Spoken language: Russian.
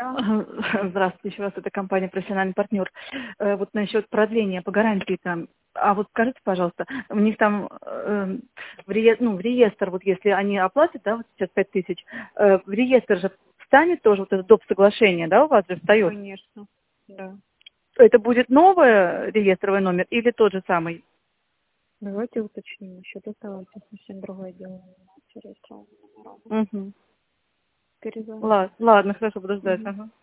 Да. Здравствуйте, еще раз, это компания «Профессиональный партнер». Вот насчет продления по гарантии там. А вот скажите, пожалуйста, у них там в реестр, вот если они оплатят, да, вот сейчас 5000, в реестр же встанет тоже вот это доп. Соглашение, да, у вас же встает? Конечно, да. Это будет новый реестровый номер или тот же самый? Давайте уточним насчет этого. Это совсем другое дело. Заниматься реестровым номером. Угу. Перезвоню. Ладно, хорошо, буду ждать. Мгм. Ага.